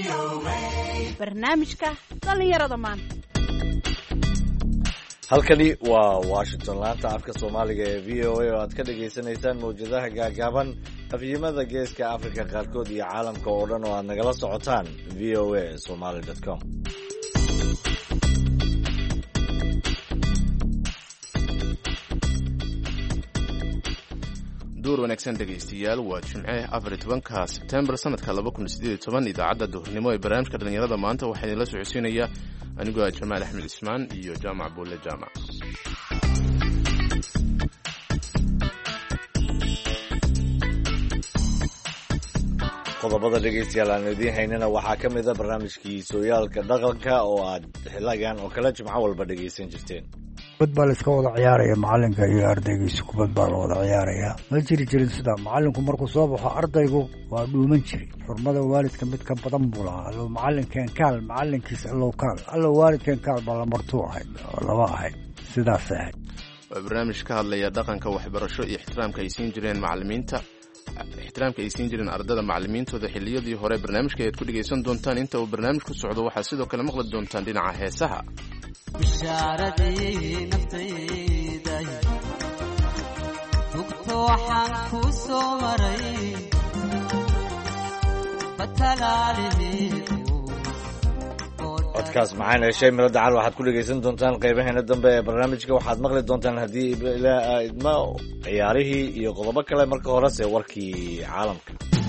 barnaamijka dhalinyarada maanta. halkani waa Washington, laanta afka Soomaaliga ee VOA oo aad ka dhageysanaysaan mowjadaha gaagaaban afyimada geeska Afrika qaarkood iyo caalamka oo dhan oo aad nagala socotaan voasomali.com. duur wanaagsan dhegaystayaal, waa Jimce 14 Sebtembar sanadka 2018. idaacadda duhurnimo ee barnaamijka dhalinyarada maanta waxaa idinla socodsiinaya anigoo Jamaal Axmed Ismaan iyo Jaamac Buule Jaamac. qodobada dhegaystayaal aan idiin haynana waxaa ka mid ah barnaamijkii sooyaalka dhaqanka oo aad xilligan oo kale jimco walba dhegaysan jirteen. kubad baa la iska wada ciyaaraya, macalinka iyo ardaygiisa kubad baa la wada ciyaaraya. ma jiri jirin sidaa. macalinku markuu soo baxo ardaygu waa dhuuman jiray. xurmada waalidka mid ka badan buu lahaa. allow macalinkeen kaal, macalinkiisa allow kaal, allow waalidkeen kaal baa la martuu ahayd, laba ahayd, sidaas ahayd. waa barnaamij ka hadlaya dhaqanka waxbarasho iyo ixtiraamka ay siin jireen macalimiinta, ixtiraamka ay siin jireen ardada macalimiintooda xilliyadii hore. barnaamijka ayaad ku dhegaysan doontaan. inta uu barnaamijku socdo waxaad sidoo kale maqli doontaan dhinaca heesaha. bishaaradii naftayday hugto waxaan ku soo maray codkaas maxaan heshay miro dacal waxaad ku dhegaysan doontaan qaybaheena dambe ee barnaamijka. waxaad maqli doontaan haddii ilaa idma ciyaarihii iyo qodobo kale. marka horese warkii caalamka.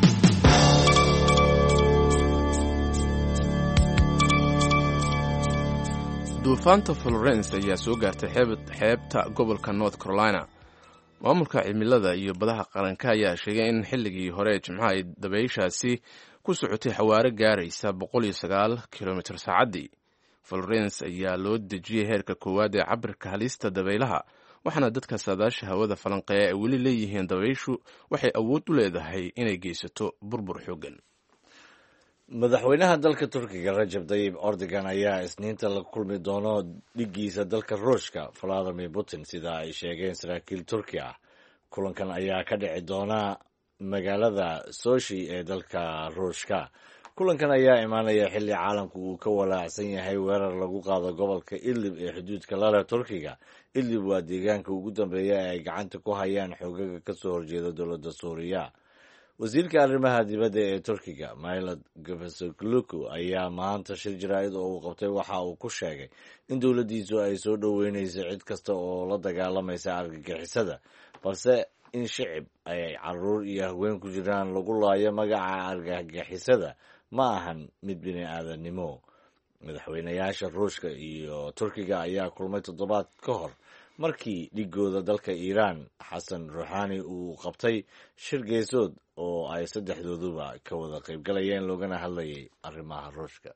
duufaanta Florence ayaa soo gaartay xeebta gobolka North Carolina. maamulka cimilada iyo badaha qaranka ayaa sheegay in xilligii hore Jimcaha ay dabayshaasi ku socotay xawaare gaaraysa 109 kilomitir saacaddii. Florence ayaa loo dejiyey heerka koowaad ee cabirka halista dabaylaha, waxaana dadka saadaasha hawada falanqeeya ay weli leeyihiin dabayshu waxay awood u leedahay inay geysato burbur xooggan. madaxweynaha dalka Turkiga Recep Tayyip Erdogan ayaa isniinta la kulmi doono dhigiisa dalka Ruushka Vladimir Putin, sida ay sheegeen saraakiil Turki ah. kulankan ayaa ka dhici doona magaalada Sochi ee dalka Ruushka. kulankan ayaa imaanaya xilli caalamku uu ka walaacsan yahay weerar lagu qaado gobolka Idlib ee xuduudka la leh Turkiga. Idlib waa deegaanka ugu dambeeya ee ay gacanta ku hayaan xoogagga ka soo horjeeda dowladda Suuriya. wasiirka arrimaha dibadda ee Turkiga Mevlut Cavusoglu ayaa maanta shir jaraa'id oo uu qabtay waxa uu ku sheegay in dowladdiisu ay soo dhoweynayso cid kasta oo la dagaalamaysa argagixisada, balse in shicib ay caruur iyo haween ku jiraan lagu laayo magaca argagixisada ma ahan mid bini-aadannimo. madaxweynayaasha Ruushka iyo Turkiga ayaa kulmay toddobaad ka hor markii dhigooda dalka Iiraan Xasan Ruuxaani uu qabtay shir geesood oo ay saddexdooduba ka wada qaybgalayeen loogana hadlayay arrimaha Ruushka.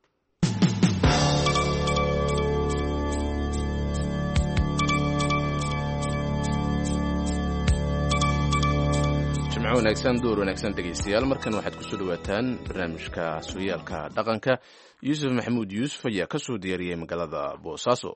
jimco wanaagsan, duur wanaagsan dhegaystayaal. markan waxaad kusoo dhawaataan barnaamijka sooyaalka dhaqanka. yuusuf maxamuud yuusuf ayaa ka soo diyaariyey magaalada Boosaaso.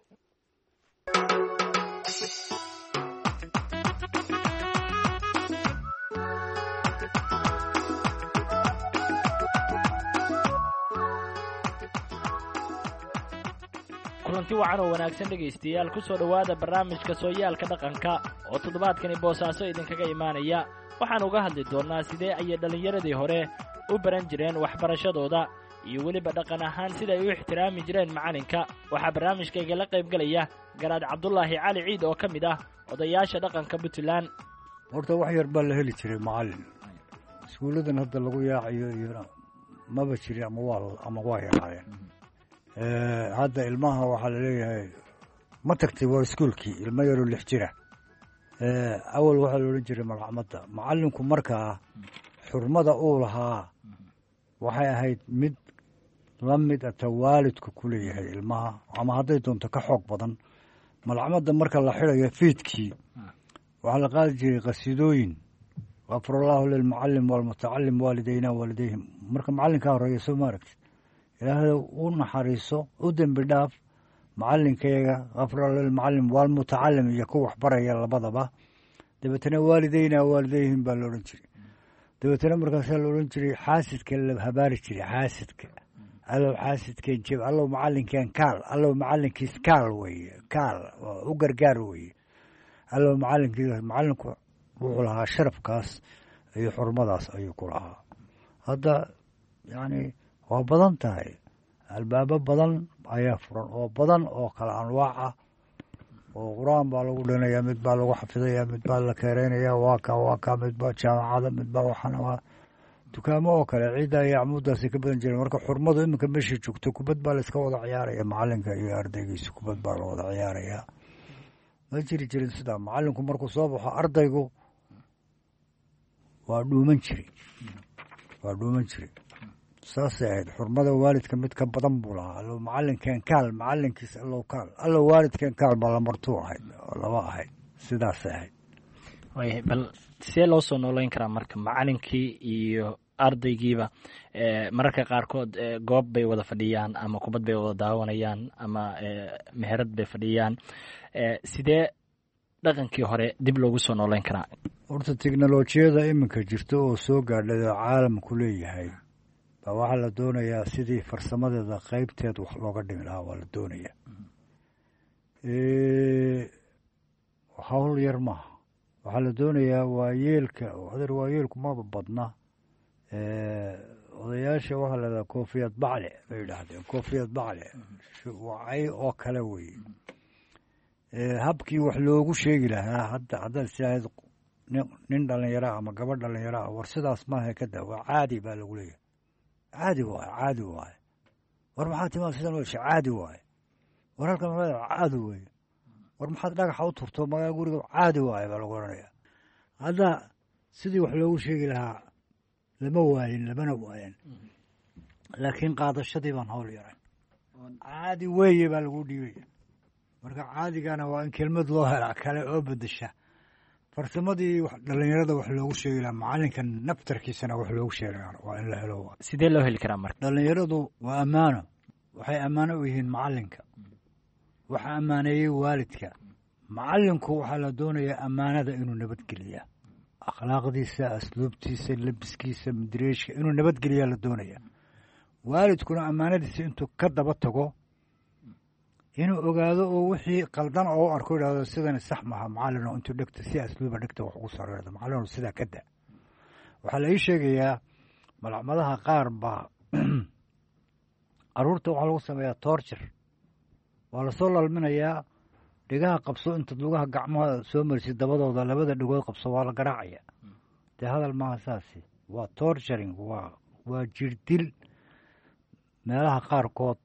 kulanti wacan oo wanaagsan dhegaystayaal, ku soo dhowaada barnaamijka sooyaalka dhaqanka oo toddobaadkani Boosaaso idinkaga imaanaya. waxaan uga hadli doonnaa sidee ayay dhallinyaradii hore u baran jireen waxbarashadooda iyo weliba dhaqan ahaan siday u ixtiraami jireen macalinka. waxaa barnaamijkayga la qaybgelaya garaad cabdulaahi cali ciid oo ka mid ah odayaasha dhaqanka Puntland. horta wax yar baa la heli jiray macalin. iskuulladan hadda lagu yaacayo iyo maba jirin ama waa yaraayeen. hadda ilmaha waxaa la leeyahay ma tagtay waa iskuulkii, ilmo yaroo 6 jira. awal waxaa la odhan jiray malcamada. macalinku markaa xurmada uu lahaa waxay ahayd mid la mid ata waalidku ku leeyahay ilmaha, ama hadday doonto ka xoog badan. malcamada marka la xidhayo fiidkii waxaa la qaadi jiray qasiidooyin. gafurallaahu lilmucalim waalmutacalim waalidayna waalidayhim. marka macalinkaa horeeya soo maaragtid, ilaahay u naxariiso, u dembi dhaaf macalinkayaga. gafurallaahu lilmucalim waalmutacalim iyo ku waxbaraya labadaba. dabeetana waalidayna waalidayhim baa la odhan jiray. dabeetana markaasaa la odhan jiray xaasidka la habaari jiray xaasidka allow xaasidkeen jeb allow macalinkeen kaal allow macalinkiis kaal weye kaal u gargaar weye allow macalinku wuxuu lahaa sharafkaas iyo xurmadaas ayuu ku lahaa. hadda yani waa badan tahay, albaabo badan ayaa furan oo badan oo kala anwaac ah, oo qur-aan baa lagu dhinayaa, mid baa lagu xafidaya, mid baa la keereynaya, waa ka mid baa jaamacada, mid baa waxana waa dukaamo oo kale. ciidda iyo acmuuddaasay ka badan jireen. marka xurmadu iminka meeshii joogto kubad baa layska wada ciyaaraya, macalinka iyo ardaygiisa kubad baa la wada ciyaaraya. ma jiri jirin sidaa. macalinku markuu soo baxo ardaygu waa dhuuman jiray saasay ahayd. xurmada waalidka mid ka badan buu lahaa. allow macalinkeen kaal macalinkiis allow kaal allow waalidkeen kaal baa lamartuu ahayd laba ahayd, sidaasay ahayd. waayahay, bal see loo soo nooleyn karaa marka macalinkii iyo ardaygiiba mararka qaarkood goob bay wada fadhiyaan ama kubad bay wada daawanayaan ama meherad bay fadhiyaan, sidee dhaqankii hore dib loogu soo nooleyn karaa? horta teknolojiyada iminka jirta oo soo gaadhay oo caalamku leeyahay baa waxaa la doonayaa sidii farsamadeeda qeybteed wax looga dhimi lahaa waa la doonayaa. hawl yar maaha. waxaa la doonayaa waayeelka adeer waayeelku maba badna, odayaasha waxaa la dhahaa koofiyad bacle bay yidhaahdeen. koofiyad bacle wacay oo kale weye. habkii wax loogu sheegi lahaa haddaad siahayd nin dhalinyara ama gabadh dhalinyara war sidaas maaha kada waa caadi baa lagu leeyahay. caadi waaye war maxaad timaa sidan wesha caadi waaye war halkan caadi weye war maxaad dhagaxa u turto magaa guriga caadi waaye baa lagu oranaya. hadda sidii wax loogu sheegi lahaa lama waayin lamana waayan, laakiin qaadashadii baan hawl yaray. caadi weeye baa lagu dhiibaya. marka caadigana waa in kelmad loo helaa kale oo bedesha. farsamadii dhalinyarada wax loogu sheegi lahaa macalinka naftarkiisana wax loogu sheegi lahaa waa in la helo. sidee loo heli karaa marka? dhalinyaradu waa ammaano, waxay ammaano u yihiin macalinka, waxa ammaaneeyey waalidka. macalinku waxaa la doonayaa ammaanada inuu nabadgeliyaa, akhlaaqdiisa, asluubtiisa, labiskiisa, madireeshka inuu nabadgeliyaa la doonayaa. waalidkuna ammaanadiisa intuu ka daba tago inuu ogaado oo wixii qaldan oo u arko idhahdo sidani sax maha macalino, intuu dhegta si asluuba dhegta wax ugu sareerdo macalino sidaa ka da. waxaa la ii sheegayaa malacmadaha qaar baa caruurta waxaa lagu sameeyaa torjir. waa lasoo lalminayaa, dhegaha qabso, intaad lugaha gacmaha soo marisid dabadooda labada dhegood qabso waa la garaacaya. dee hadal maaha saasi, waa torturing, waa jirdil. meelaha qaarkood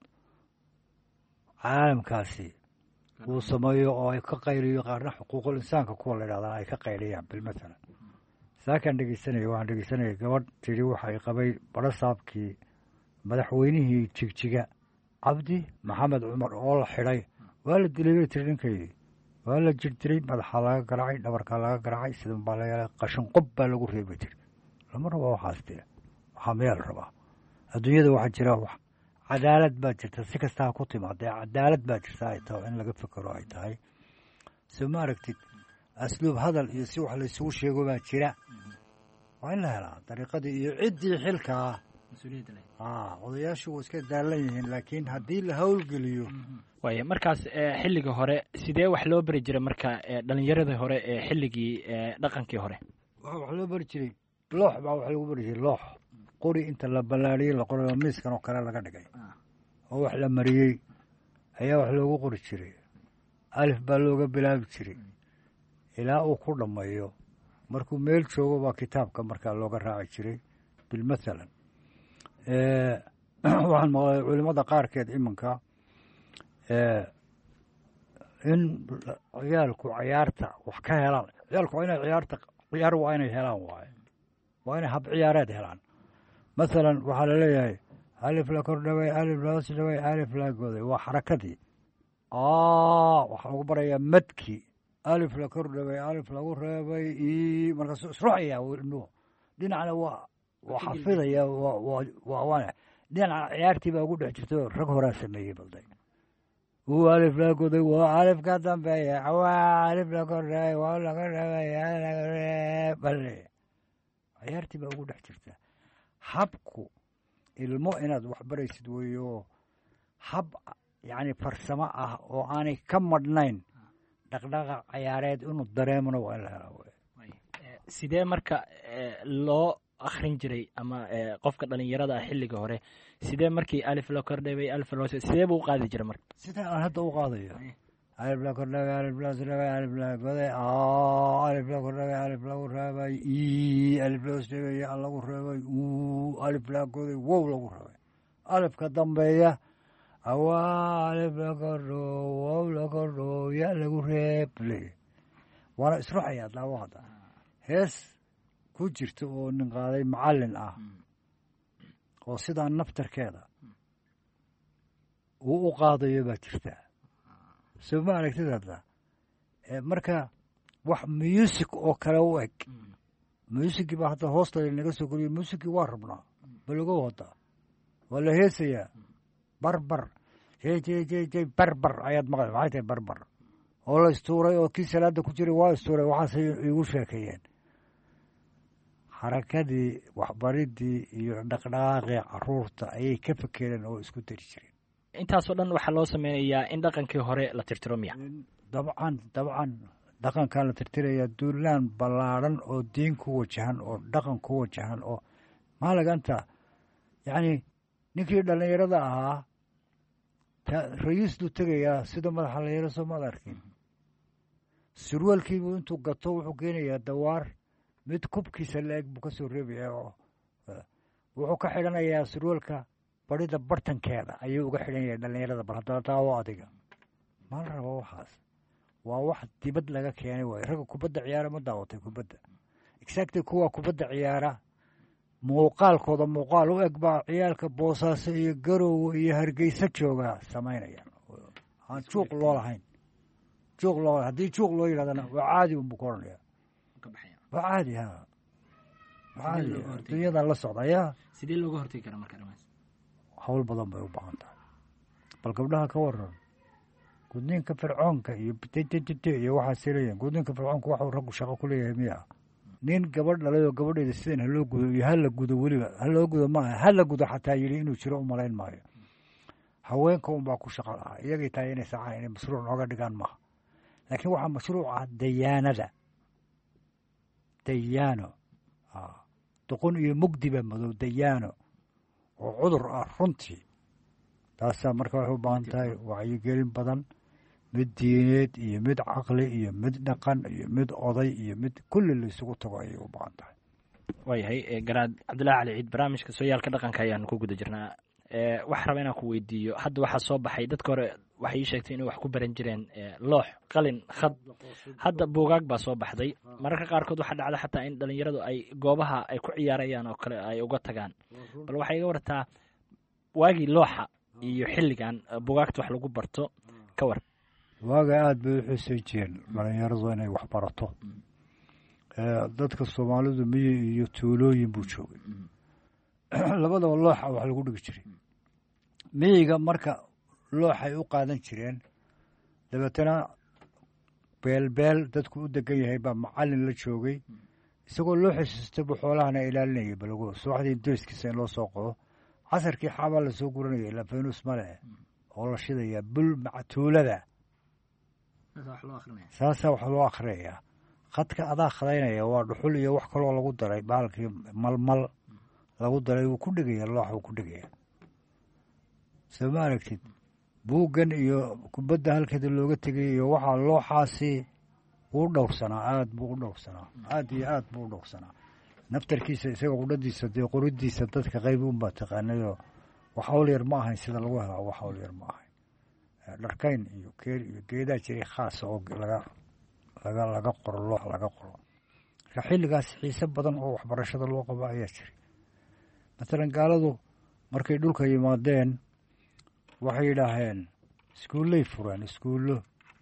caalamkaasi uu sameeyo oo ay ka qayliyo, qaarna xuquuqul insaanka kuwa la idhahdaa ay ka qayliyaan. bilmathalan saakaan waxaan dhegeysanaya gabadh tidhi waxay qabay barasaabkii madaxweynihii jigjiga cabdi maxamed cumar oo la xidhay. waa la dilay bay tiri ninkaydii, waa la jirdiray, madaxaa laga garaacay, dhabarkaa laga garaacay, sidan baa la yeelay, qashin qob baa lagu reebay tiri. lama raba waxaas dee, waxaa mayaa la rabaa. adduunyada waxaa jira cadaalad baa jirta, si kastaa ku timaadee cadaalad baa jirta ay tahay in laga fekero ay tahay. soo ma aragtid asluub hadal iyo si wax laysugu sheego baa jira. waa in la helaa dariiqadii iyo ciddii xilkaa. odayaashu way iska daalan yihiin, laakiin haddii la howlgeliyo. waaya, markaas xilliga hore sidee wax loo bari jiray marka dhalinyaradii hore ee xilligii dhaqankii hore? wax loo bari jiray loox baa wax lagu bari jiray. loox qori inta la ballaariyey la qoray oo miiskan oo kale laga dhigay oo wax la mariyey ayaa wax loogu qori jiray. alif baa looga bilaabi jiray ilaa uu ku dhammeeyo. markuu meel joogo baa kitaabka markaa looga raaci jiray. bilmathalan waxaan maqlay culimada qaarkeed iminka in ciyaalku ciyaarta wax ka helaan. ciyaalku waa inay ciyaar waa inay helaan waaye, waa inay hab ciyaareed helaan. mathalan waxaa la leeyahay alif la kor dhaway, alif la hoos dhaway, alif la goday, waa xarakadii. waxaa lagu barayaa madkii, alif la kor dhaway, alif lagu reebay, markaasuu isruxaya ilmuhu. dhinacna waa xafidaya, dhinaca ciyaartii baa ugu dhex jirta rag horaa sameeyey balday. alif la goday waa alif ka dambeeya, waa alif la kor dhaway, waa laga reebay bale. ciyaartii baa ugu dhex jirta. habku ilmo inaad waxbaraysid weeyo hab yacni farsamo ah oo aanay ka madhnayn dhaqdhaqaaq ciyaareed inuu dareemona waa in la helaa wey. sidee marka loo akrin jiray ama qofka dhalinyarada ah xilliga hore sidee markii alif loo kordhabay alif loo sidee buu u qaadi jiray marka sidaa aan hadda u qaadayo alif loo kordhabay alif loo sirabay alif loo goday alif loo kordhabay alif lagu reebay alif loo sirabay ya lagu reebay alif loo goday wow lagu reebay alifka dambeeya awaa alif loo kordho wow loo kordho ya lagu reeble waana isruxayaa daawo hadda hees ku jirta oo nin qaaday macallin ah oo sidaa naftarkeeda uu u qaadayo baa jirtaa soo ma aragtid hadda marka wax music oo kale u eg musicii baa hadda hoosta naga soo geliyo musicii waa rabnaa balago hadda waa la heesayaa barbar jjj barbar ayaad maqlay maxay tahay barbar oo la istuuray oo kii salaada ku jiray waa istuuray waxaasay igu sheekeeyeen xarakadii waxbaridii iyo dhaqdhaqaaqii caruurta ayay ka fekereen oo isku dari jireen intaasoo dhan waxaa loo sameynayaa in dhaqankii hore la tirtiro miya dabcan dhaqankan la tirtirayaa duulaan ballaadhan oo diin ku wajahan oo dhaqan ku wajahan oo maalaganta yacni ninkii dhallinyarada ahaa rayiisduu tegayaa sida madaxa la yaro soo maad arkin surwaalkiibuu intuu gato wuxuu keenayaa dawaar mid kubkiisa la-eg buu ka soo reebaya oo wuxuu ka xidhanayaa surwaalka barida bartankeeda ayuu uga xidhan yahay dhallinyarada bal haddana daawo adiga ma la rabo waxaas waa wax dibad laga keenay waayo ragga kubadda ciyaara ma daawatay kubadda exactly kuwa kubadda ciyaara muuqaalkooda muuqaal u eg baa ciyaalka boosaaso iyo garowe iyo hargeysa jooga samaynayaan aan juuq loo lahayn juuq loo haddii juuq loo yidhahdana waa caadi unbuu ka odhanaya waa caadi ha waa caadi dunyadan la socda yaa sidee looga hortagi karaa marka dhamaas hawl badan bay u baahan tahay bal gabdhaha ka waran gudniinka fircoonka iyo btt iyo waxaasay leeyihin gudniinka fircoonka waxuu raggu shaqo ku leeyahay miya nin gabadh dhalay oo gabadheeda sidan haloo gudo iyo hala gudo weliba haloo gudo maaha hala gudo xataa yidhi inuu jiro u malayn maayo haweenka unbaa ku shaqo lahaa iyagay tahay inay saacaan inay mashruuc nooga dhigaan maaha laakiin waxaa mashruuc ah dayaanada dayaano doqon iyo mugdiba madow dayaano oo cudur ah runtii taasaa marka waxay u baahan tahay wacyigelin badan mid diineed iyo mid caqli iyo mid dhaqan iyo mid oday iyo mid kulli la isugu tago ayay u baahan tahay waayahay garaad cabdullaahi cali ciid barnaamijka sooyaalka dhaqanka ayaanu ku guda jirnaa waxaa raba inaan ku weydiiyo hadda waxaa soo baxay dadka hore waxay ii sheegtay inay wax ku baran jireen loox qalin khad hadda buugaag baa soo baxday mararka qaarkood waxaa dhacda xataa in dhalinyaradu ay goobaha ay ku ciyaarayaan oo kale ay uga tagaan bal waxay iga wartaa waagii looxa iyo xilligan buugaagta wax lagu barto ka war waaga aada bay u xusay jireen dhalinyaradu inay wax barato dadka soomaalidu miyi iyo tuulooyin buu joogay labadaba looxa wax lagu dhigi jiray miyiga marka looxay u qaadan jireen dabeetana beelbeel dadku u degan yahay baa macallin la joogay isagoo loo xasuustay buu xoolahana ilaalinayay balago subaxdii doyskiisa in loo soo qodo casarkii xaabaa lasoo guranaya ilaa faynus male oo la shidayaa bul mactuulada saasaa wax loo akrinayaa khadka adaa khadaynaya waa dhuxul iyo wax kaloo lagu daray baalkii malmal lagu daray wuu ku dhegaya loox wuu ku dhegaya soo ma aragtid buuggan iyo kubadda halkeeda looga tegay iyo waxaa looxaasi uu dhowrsanaa aada buu u dhowrsanaa aada iyo aad buu u dhowrsanaa naftarkiisa isaga qudhadiisa dee qoridiisa dadka qayb unbaa taqaanayoo wax hawl yar ma ahayn sida lagu helaa wax hawl yar ma ahayn dharkayn iyo keel iyo geedaa jiray khaasa oo laga qoro loox laga qoro marka xilligaas xiise badan oo waxbarashada loo qabo ayaa jiray matalan gaaladu markay dhulka yimaadeen waxay yidhaaheen iskuullay fureen iskuullo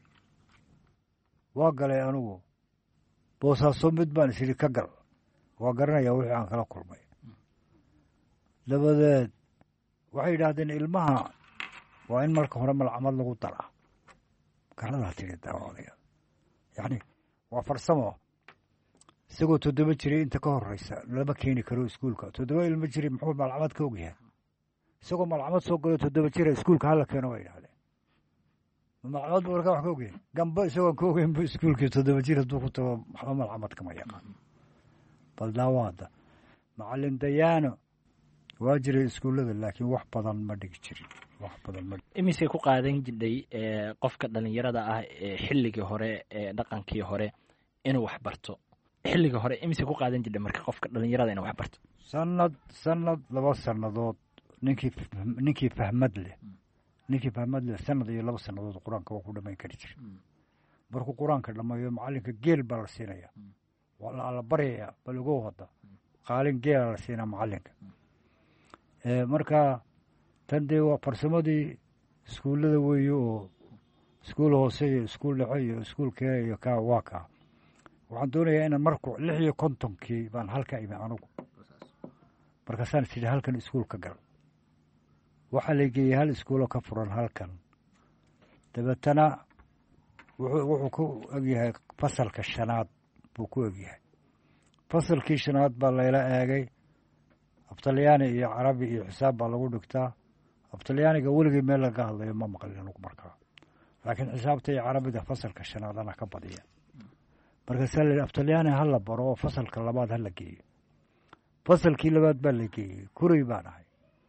waa galay anigu boosaaso mid baan isidhi ka gal waa garanayaa wixii aan kala kulmay dabadeed waxay yidhaahdeen ilmaha waa in marka hore malcamad lagu daraa galadaa tidhi daawadayaal yacni waa farsamo isagoo 7 jiray inta ka horeysa lama keeni karo iskuulka 7 ilmo jiray muxuu malcamad ka ogyahay isagoo malcamad soo galo 7 jiray iskuulka hala keeno way yidhahdeen malcamad buu markaa wax ka ogyahay gamba isagoo ka ogeyn buu iskuulkii 7 jir hadduu ku tago waxba malcamad kama yaqaan bal daawaada macallin dayaano waa jiray iskuullada laakiin wax badan ma dhigi jirin wax badan ma imisay ku qaadan jidhay qofka dhalinyarada ah xilligii hore dhaqankii hore inuu wax barto xilliga hore imisay ku qaadan jidhay marka qofka dhalinyarada inuu wax barto sanad 2 sanadood ninkii fahmad leh sanad iyo 2 sanadood quraanka waa ku dhamayn kari jiray markuu quraanka dhamayo macallinka geel baa la siinaya waa la baraya bal ugu wada qaalin geel la siinaa macallinka marka tan dee waa farsamadii iskuullada weeye oo iskuul hoose iyo iskuul dhexe iyo iskuulkee iyo kaa waa kaa waxaan doonayaa inaan marku 56 baan halka imi anugu markaasaan sidii halkan iskuul ka gal waxaa la geeyey hal iskuuloo ka furan halkan dabeetana wuxuu ku egyahay fasalka 5aad buu ku egyahay fasalkii 5aad baa layla eegay aftalyaani iyo carabi iyo xisaab baa lagu dhigtaa aftalyaaniga weligii meel laga hadlayo ma maqlin anugu markaa laakiin xisaabta iyo carabida fasalka 5aad ana ka badiya markaasaa la yidhi aftalyaani ha la baro oo fasalka 2aad ha la geeyo fasalkii 2aad baa la geeyey kuray baan ahay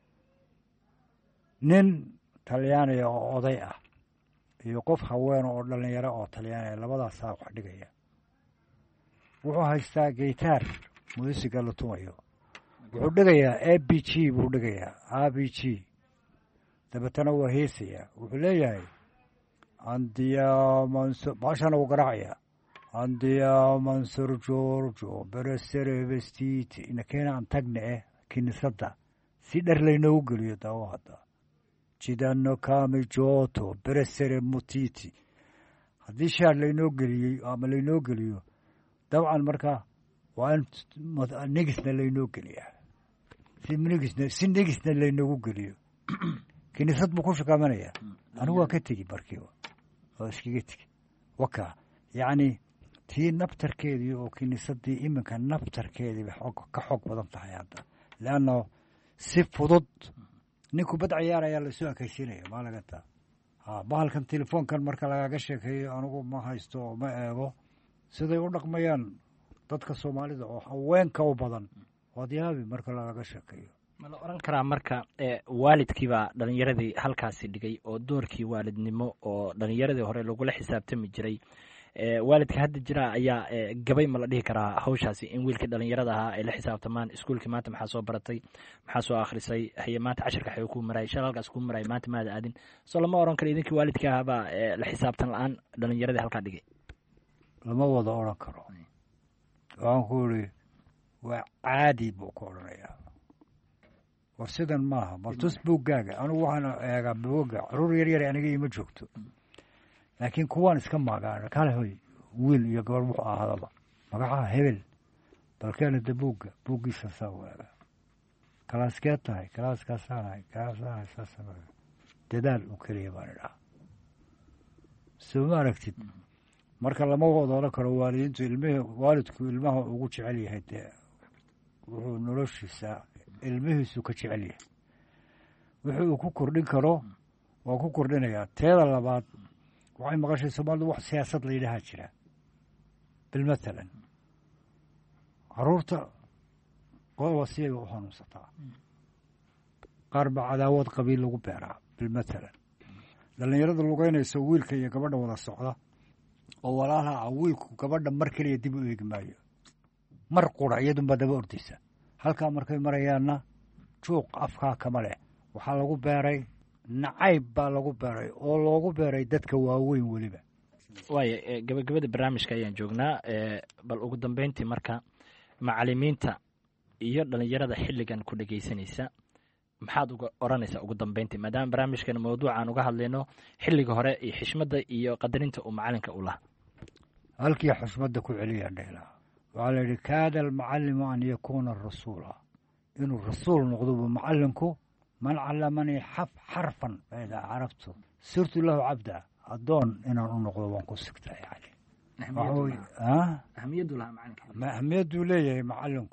nin talyaaniga oo oday ah iyo qof haween oo dhalinyaro oo talyaaniga labadaasaa wax dhigaya wuxuu haystaa geytaar muusiga la tumayo wuxuu dhigayaa abg buu dhigayaa abg dabeetana waa heesayaa wuxuu leeyahay baashana uu garaacaya andiya mansur georgio beresere vestiti inakeena aan tagne kiniisadda si dhar laynoogu geliyo daawo hadda jidano kami joto beresere mutiti haddii shaar laynoo geliyey ama laynoo geliyo dabcan marka waa in negisna laynoo geliyaa si negisna laynoogu geliyo kiniisad buu ku shaqaamanaya anigu waa ka tegi markiiba oo iskaga tegi waka yacni tii naftarkeedii oo kiniisadii iminka naftarkeedii bay ka xoog badan tahay hadda leanno si fudud ninku bad ciyaar ayaa lasoo ekaysiinaya maa lagata bahalkan telefoonkan marka lagaga sheekeeyo anigu ma haysto oo ma eego siday u dhaqmayaan dadka soomaalida oo haweenka u badan waad yaabi marka lagaga sheekeeyo ma la oran karaa marka waalidkiibaa dhalinyaradii halkaasi dhigay oo doorkii waalidnimo oo dhalinyaradii hore lagula xisaabtami jiray waalidka hadda jira ayaa gabay ma la dhihi karaa hawshaasi in wiilkii dhalinyarada ahaa ay la xisaabtamaan iskuulkii maanta maxaa soo baratay maxaa soo akhrisay haye maanta cashirka xayuu kuu maray shal halkaas kuu maray maanta maada aadin soo lama oran karo idinkii waalidkii ahaabaa la xisaabtan la-aan dhalinyaradii halkaa dhigay lama wada odhan karo waxaan ku iri waa caadi buu ku odhanayaa war sidan maaha baltus buuggaaga anigu waxaan eegaa buugga caruur yaryar aniga ima joogto laakiin kuwaan iska maagaan kale hoy wiil iyo gabar wuxuu ahaadaba magacaha hebel balkeena de buuggiisa saa waaga kalaaskeed tahay kalaaskaasaanahay kalaasaanahay saasana dadaal u keliya baan idhaha soo ma aragtid marka lama wada odhan karo waalidiintu waalidku ilmaha ugu jecel yahay dee wuxuu noloshiisa ilmihiisu ka jecel yahay wixii uu ku kordhin karo waa ku kordhinayaa teeda labaad waxay maqashay soomaalidu wax siyaasad la yidhaahaa jira bilmathalan caruurta qodoba siyay u hanuunsataa qaar baa cadaawad qabiil lagu beeraa bilmathalan dhallinyarada lugeynaysa wiilka iyo gabadha wada socda oo walaalaha wiilku gabadha mar keliya dib u eegi maayo mar qura iyadunbaa daba ordaysa halkaa markay marayaanna juuq afkaa kama leh waxaa lagu beeray nacayb baa lagu beeray oo loogu beeray dadka waaweyn weliba waaya gabagabada barnaamijka ayaan joognaa bal ugu dambeyntii marka macalimiinta iyo dhalinyarada xilligan ku dhegaysanaysa maxaad uga oranaysaa ugu dambeyntii maadaama barnaamijkan mawduucaan uga hadlayno xilliga hore iyo xishmadda iyo qadarinta uu macalinka u lahaa halkii xushmadda ku celiyaa dheelaa waxaa la yidhi kaada almucallimu an yakuuna rasuula inuu rasuul noqdo buu macallinku man callamanii xarfan faidaa carabtu sirtu lahu cabda addoon inaan u noqdo waan ku sigtaa yani ahmiyaddu lahaa macalinka ahmiyaduu leeyahay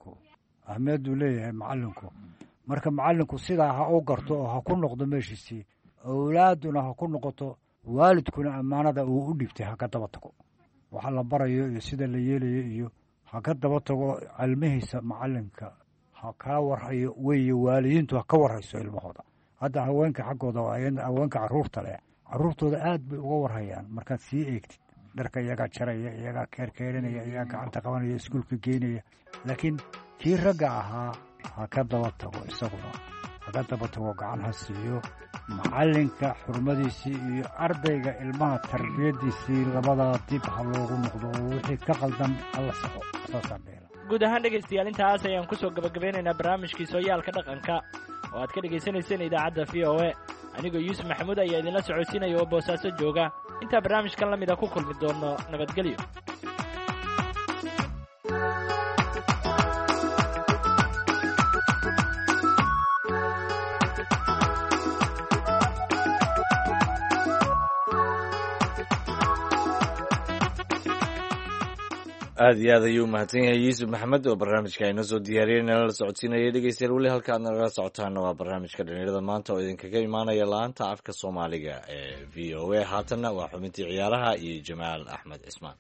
macalinku marka macalinku sidaa ha u garto oo ha ku noqdo meeshiisii awlaaduna ha ku noqoto waalidkuna ammaanada uu u dhibtay ha ka daba tago waxa la barayo iyo sida la yeelayo iyo ha ka daba tago cilmihiisa macalinka ha kaa warhayo weeye waalidiintu ha ka warhayso ilmahooda hadda haweenka xaggooda haweenka carruurta leh carruurtooda aad bay uga warhayaan markaad sii eegtid dharka iyagaa jaraya iyagaa keerkeerinaya iyagaa gacanta qabanaya iskuulka geynaya laakiin kii ragga ahaa ha ka daba tago isaguna ha ka daba tago gacan ha siiyo macalinka xurmadiisii iyo ardayga ilmaha tarbiyadiisii labadaa dib ha loogu noqdo oo wixii ka qaldan alla saxo saasaan dheela guud ahaan dhegaystayaal intaas ayaan kusoo gabagabeynaynaa barnaamijkii sooyaalka dhaqanka oo aad ka dhegaysanayseen idaacadda v o a anigoo yuusuf maxamuud ayaa idinla socodsiinaya oo boosaaso jooga intaa barnaamijkan la mida ku kulmi doono nabadgelyo aad iyo aad ayuu umahadsan yahay yuusuf maxamed oo barnaamijka inoo soo diyaariyey nala la socodsiinayay dhegeystayaal weli halka aad nagala socotaana waa barnaamijka dhalinyarada maanta oo idinkaga imaanaya la-aanta afka soomaaliga ee v o a haatanna waa xubintii ciyaaraha iyo jamaal axmed cismaan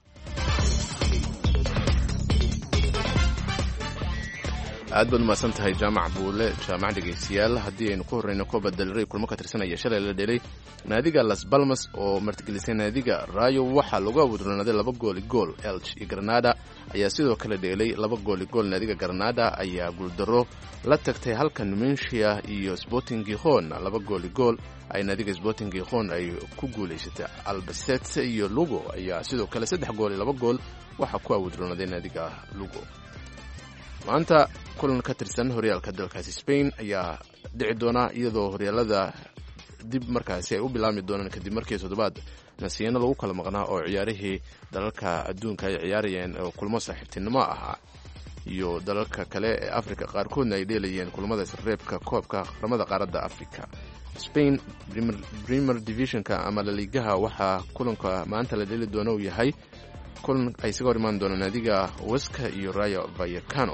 aad baad umahadsan tahay jaamac buule jaamac dhegeystayaal haddii aynu ku horreyno kooba dalray kulmo ka tirsanaya shalay la dhelay naadiga las balmas oo martigelisay naadiga rayo waxaa lagu awudronaaday 2-gool elch iyo granada ayaa sidoo kale dheelay 2-gool naadiga granada ayaa guuldaro la tagtay halka numancia iyo sporting gijon 2-gool ay naadiga sporting gijon ay ku guulaysatay albacete iyo lugo ayaa sidoo kale 3-2 waxaa ku awudronaaday naadiga lugo maanta kulan ka tirsan horyaalka dalkaasi Spain ayaa dhici doona iyadoo horyaalada dib markaasi ay u bilaabmi doonaan kadib markii toddobaad nasiino lagu kala maqnaa oo ciyaarihii dalalka adduunka ay ciyaarayeen oo kulmo saaxiibtinimo ahaa iyo dalalka kale ee Afrika qaarkoodna ay dheelayeen kulamada reebka koobka qaramada qaaradda Afrika. Spain Premier Divisionka ama La Ligaha waxaa kulanka maanta la dheeli doono uu yahay kulan ay isaga hor imaan doonaan naadiga Huesca iyo Rayo Vallecano.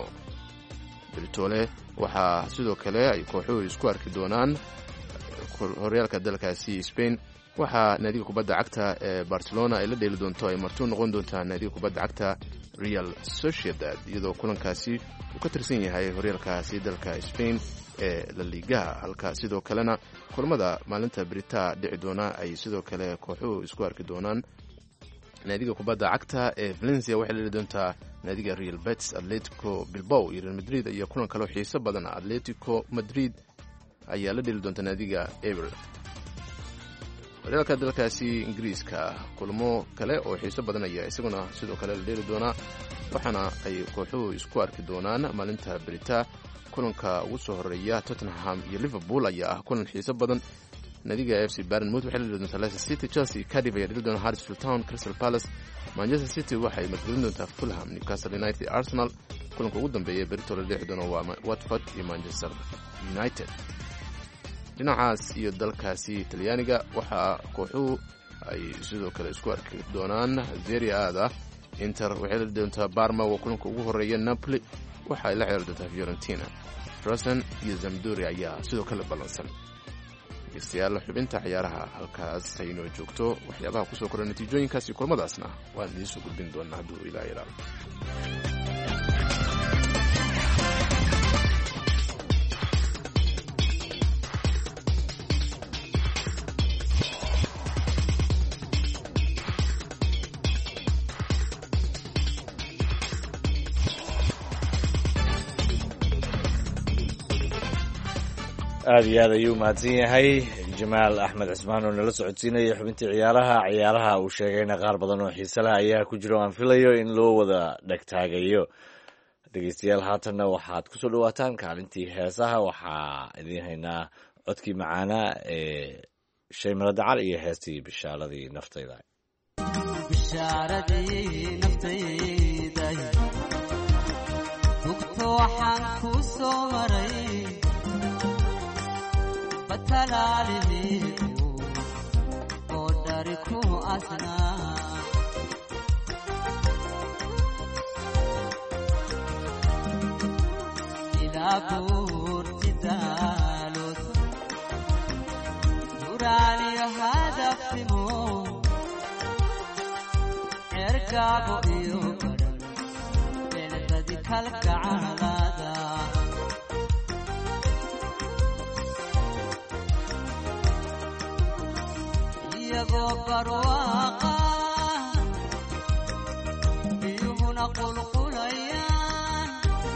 Britole waxaa sidoo kale ay kooxuhu isku arki doonaan horyaalka dalkaasi Spain waxaa naadiga kubadda cagta ee Barcelona ay la dheeli doonto ay martuu noqon doontaa naadiga kubadda cagta Real Sociedad iyadoo kulankaasi uu ka tirsan yahay horyaalkaasi dalka Spain ee La Liga halka sidoo kalena kulamada maalinta Brita dhici doona ay sidoo kale kooxuhu isku arki doonaan naadiga kubadda cagta ee Valencia waxay la doontaa naadiga Real Betis Atletico Bilbao iyo Real Madrid iyo kulan kale oo xiiso badan Atletico Madrid ayaa la dheli doonta naadiga Eibar. Horyaalka dalkaasi Ingiriiska kulmo kale oo xiiso badan ayaa isaguna sidoo kale la dheli doona waxaana ay kooxuhu isku arki doonaan maalinta Brita kulanka ugu soo horeeya Tottenham iyo Liverpool ayaa ah kulan xiiso badan naadiga FC Bournemouth waxay la doontaa Leicester City Chelsea Cardiff ayaa dheli doona Huddersfield Town Crystal Palace Manchester City waxay martigelin doontaa Fulham Newcastle United Arsenal kulanka ugu dambeeya berito la dhexi doona waa Watford iyo Manchester United. Dhinacaas iyo dalkaasi Talyaaniga waxaa kooxuhu ay sidoo kale isku arki doonaan Serie A Inter waxay la doontaa Parma oo kulanka ugu horeeya Napoli waxay la ciyaari doontaa Fiorentina Frosinone iyo Sampdoria ayaa sidoo kale balansan. Dhegeystayaal xubinta ciyaaraha halkaas ay inoo joogto waxyaabaha ku soo koray natiijooyinkaas iyo kulmadaasna waan idin soo gudbin doonaa hadduu ilaahay ilaalo. aad iyo aad ayuu umahadsan yahay jamaal axmed cismaan oo nala socodsiinaya xubintii ciyaaraha uu sheegayna qaar badan oo xiise leh ayaa ku jiro aan filayo in loo wada dhegtaagayo dhegeystayaal haatanna waxaad kusoo dhawaataan kaalintii heesaha waxaa idiin haynaa codkii macaanaa ee shay maladacal iyo heestii bishaaradii naftayda waxaan ku soo maray batalaalihiidu oo dhari ku asnaa يابور تدالوت وراني هذا فيمو اركابو يوكر بلدي كالك عالادا يغو برواقا بيهنا قلقليان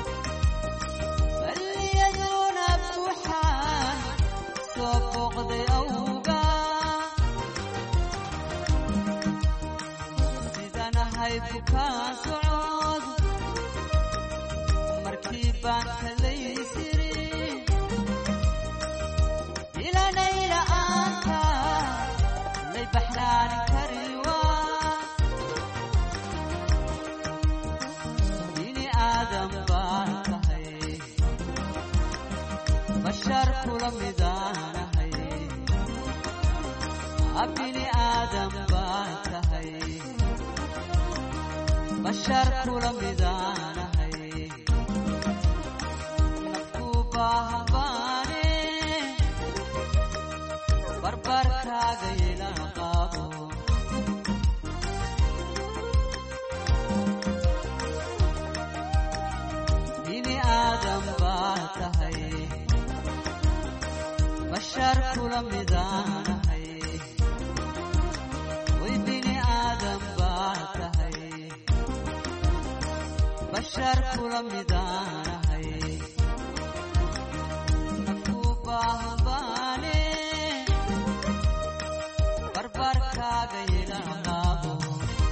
اللي يدون بوحان سوفوق دي أوغا سيدانا هايفوكا سعود مركيبان كلي سيري إلى نيل أنت لي بحران كريوا ديني آدم بانتهي بشر كل ميدانهي أبيني آدم بانتهي بشر كل ميدانهي نفوبا هباني بربر كاغيلا قابو ديني آدم باتهي بشر كل ميدانهي ويديني آدم باتهي بشر كل ميدانهي نفوبا هباني بربر كاغيلا قابو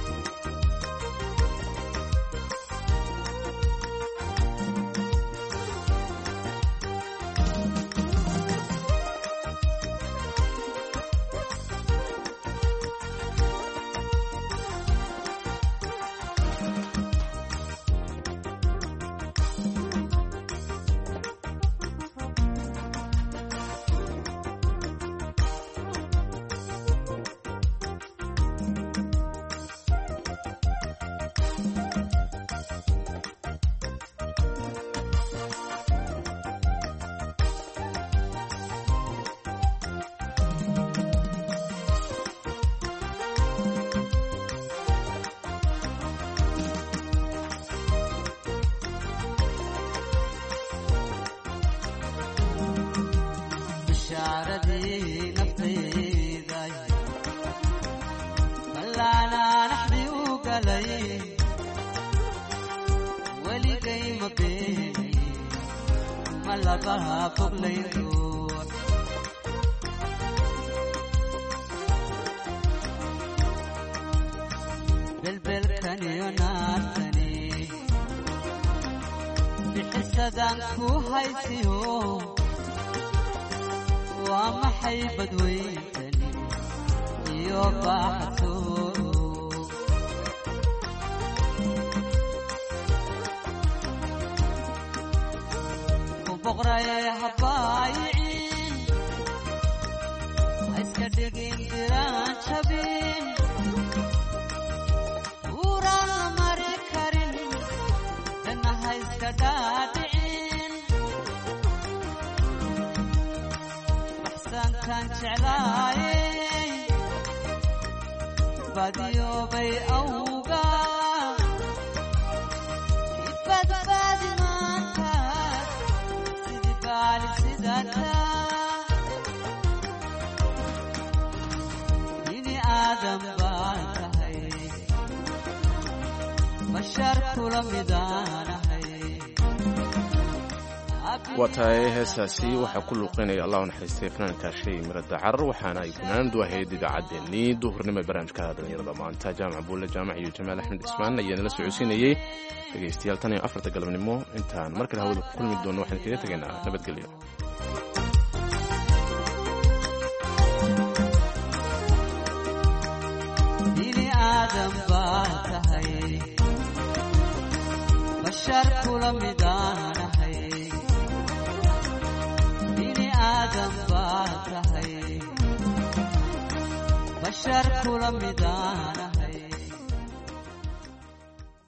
بشاردي نفسي داي ملانا نحدي وقلي ولي قيمة بيني ملا بها قبلي دور بلبل كان يناتني بحسدان كو هايسيو وما حيبد ويتني يوبا حسو وبغرة يا هبايعين اسكدقين ديران شبين ورا مركرين لانها اسكدادعين كان شعلاي باديو بي أوغا يباد بادي مانتا سيدي بالي سيداتا ديني آدم بانتهي بشر كل ميدانهي waa tahay heestaasi waxaa ku luuqeynaya allah u naxariistay fanaanka shay miro dacar waxaana ay fanaanadu ahayd idaacaddeenii duhurnimo ee barnaamijka dhalinyarada maanta jaamac buulle jaamac iyo jamaal axmed cismaan ayaa nala socodsiinayey dhegaystayaal tan iyo 4 galabnimo intaan mar kale hawada ku kulmi doono waxaan kaga tegaynaa nabadgelyo dini aadam baa tahay bashar kula midaanahay آدم باتهي بشر كل ميدان